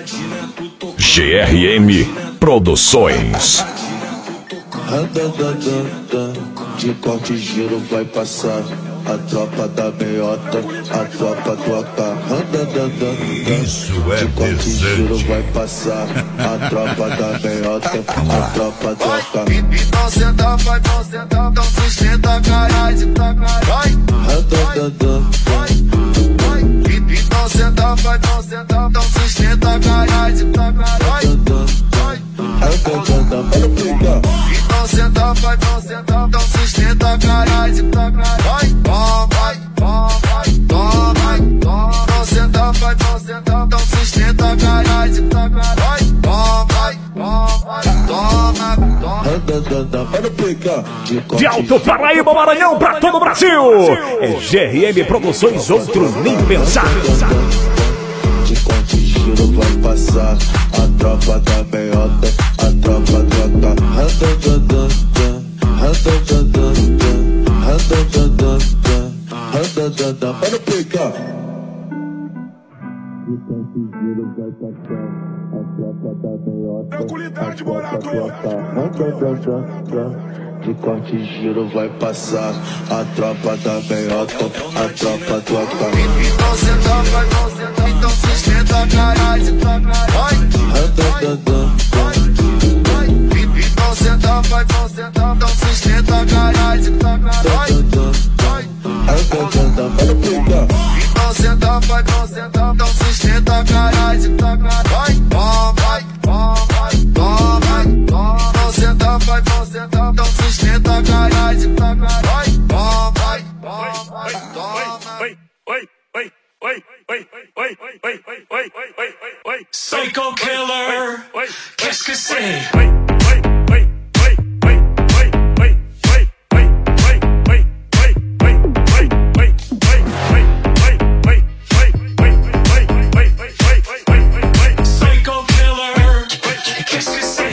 GRM Produções. De corte giro vai passar a tropa da meiota, a tropa do AK. Isso é de corte giro decente. vai passar a tropa da meiota, a tropa do AK. Então senta, vai, então senta, então sustenta, caralho, vai. Então senta, vai, então senta, então sustenta, caralho, vai. Então senta, vai, então senta, então sustenta, caralho, vai. Então senta, vai, então senta, então sustenta, caralho, vai. De Alto Paraíba, Maranhão, pra todo o Brasil. É GRM Produções, outro nem pensar. De corte giro vai passar a tropa da meiota, a tropa do AK. Para pegar. De corte giro vai passar a tropa da meiota, a tropa do AK. De corte giro vai passar a tropa da meiota, a tropa do AK. Então senta, vai, então senta, então sustenta, caralho, vai. Então senta, vai, então senta, então sustenta, caralho, vai. Então senta, vai, então senta, então sustenta, caralho, vai. Então senta, vai, então senta, então sustenta, caralho, vai. Psycho killer, qu'est-ce que c'est? Psycho killer, qu'est-ce que c'est?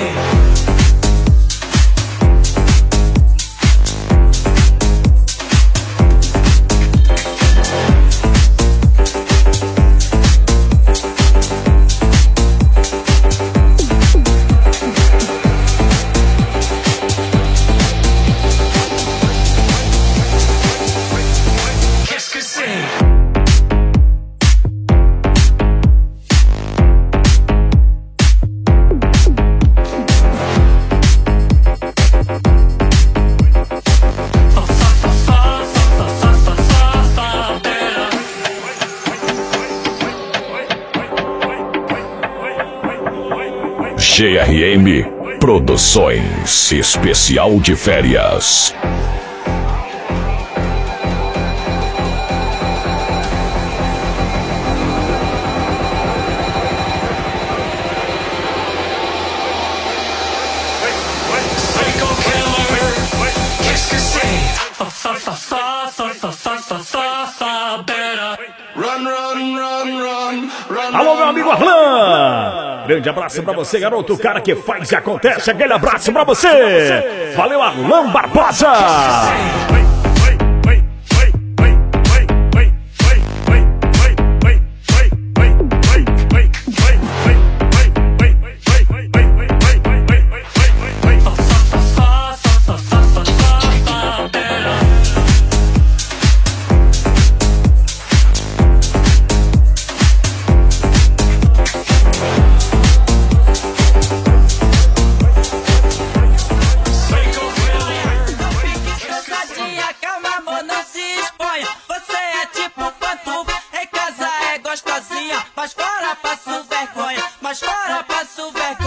GRM Produções, especial de férias. Psycho killer, qu'est-ce que c'est? Better run. Alô, meu amigo Arlan! Grande abraço pra você, garoto, o cara que faz e acontece. Aquele abraço pra você! Valeu, Arlan Barbosa! Mas fora passo vergonha, mas fora passo vergonha.